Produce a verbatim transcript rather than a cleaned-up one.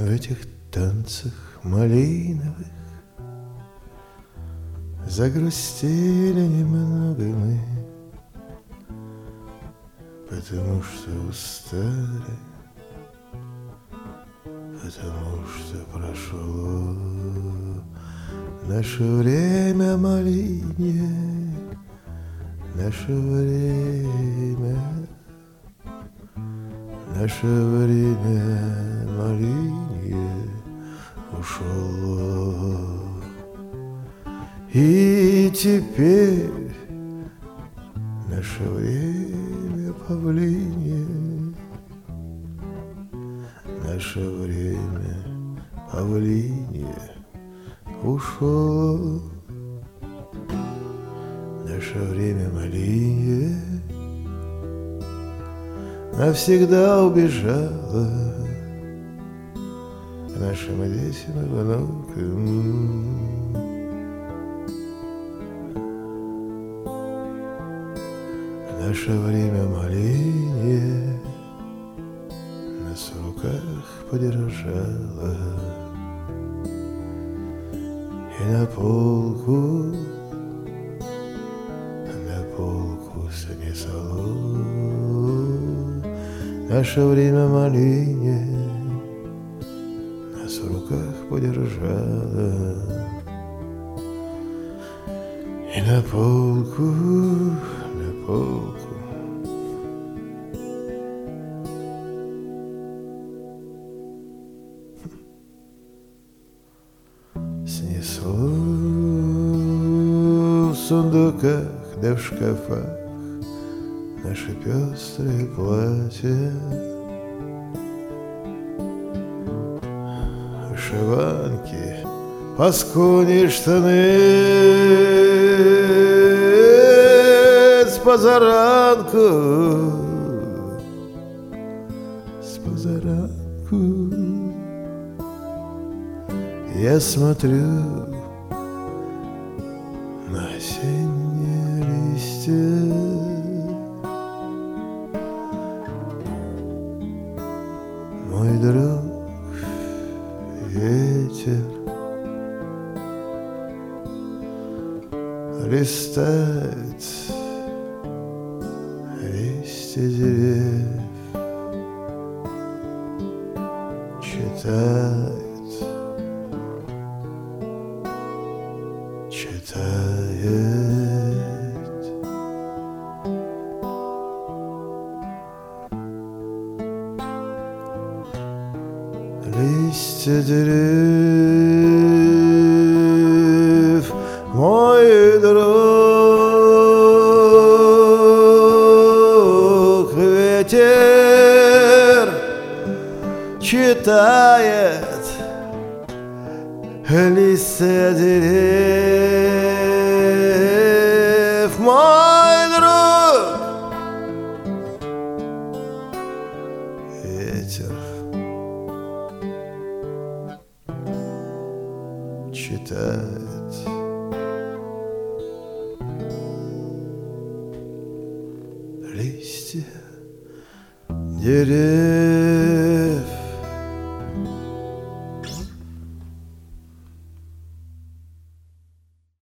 В этих танцах малиновых загрустили немного мы, потому что устали, потому что прошло наше время малинье, наше время, наше время малинье ушло. И теперь наше время павлинье, наше время павлинье ушло. Наше время малинье навсегда убежала к нашим детям и внукам. Наше время малинье нас в руках подержала, и на полку, на полку снесло. Наше время малинье нас в руках подержала, и на полку, на полку. Снесло в сундуках да в шкафах наши пестрые платья, вышиванки, паскудные штаны с позаранку, с позаранку. Я смотрю на осенние листья, мой друг ветер листает листья деревьев, читает, читает листья деревьев, мой друг ветер читает листья деревьев, мой друг ветер читает листья деревьев.